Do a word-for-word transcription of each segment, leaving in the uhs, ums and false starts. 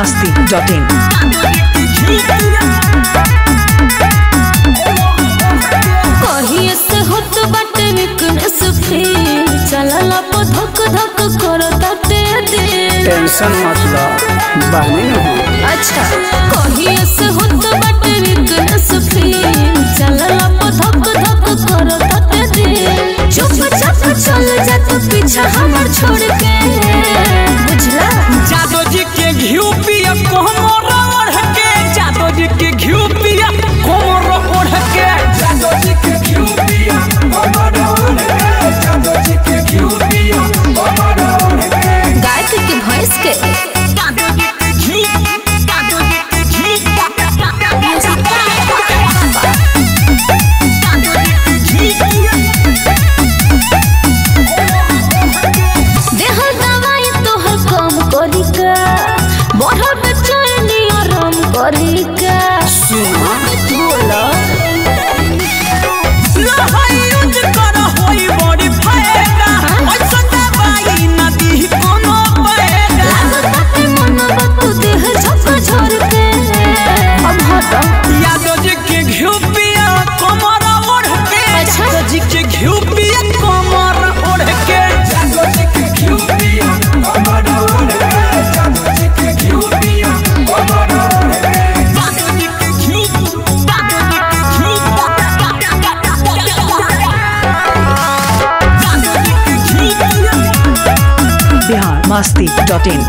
Masti dot in. कहिए से होत बाटे विकनेस फील चलला प धक धक करताटे दिल। टेंशन मत लो बहनी हो। अच्छा कहिए से होत बाटे विकनेस फील चलला प धक धक करताटे दिल। चुपचाप चल जा तू पीछा हमर छोड़ के बुझला। जादो जी के घिउ पिया कोमर ओढ़ के जादो जी के घिउ पिया कोमर ओढ़ के जादो जी के घिउ पिया कोमर ओढ़ के जादो जी के घिउ पिया कोमर ओढ़ के गाय के भैंस के जादो जी के घिउ जादो जी के घिउ देह दवाई तोहर कम करी का बढ़ल बेचैनी आराम करी का। सुना बोला लहाई यूज कर होई बड़ी फायदा ऐसा दवाई ना दी कोनो फायदा। लागत के मन बतू देह झक झोर के अब हटा। यादो जी के घिउ पिया कोमर ओढ़ के अच्छा। यादो जी के घिउ पिया कोमर ओढ़ के यादो जी के घिउ पिया कोमर ओढ़ के यादो जी के घिउ पिया कोमर ओढ़ के यादो जी के घिउ यादो जी के घिउ यादो जी के घिउ बिहार मस्ती डॉट इन।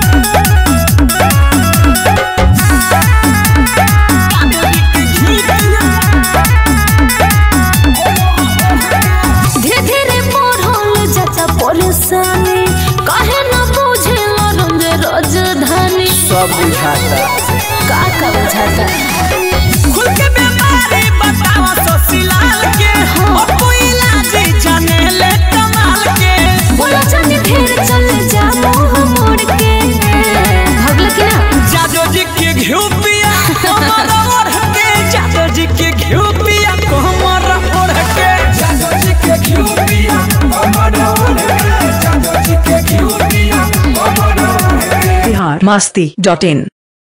धीरे धीरे बढ़ल जाता परेशानी काहे न बुझेला रंग राजधानी। सब बुझाता का का बुझाता खुल के बीमारी बताओ ससुराल के और कोई इलाज जाने ले कमाल के बोला जाने ढेर चल जा मुंह मोड़ के भगल की ना। जादो जी के घिउ पिया कोमर ओढ़ के जादो जी के घिउ पिया कोमर ओढ़ के जादो जी के घिउ पिया कोमर ओढ़ के जादो जी के घिउ पिया कोमर ओढ़ के बिहार मस्ती डॉट इन।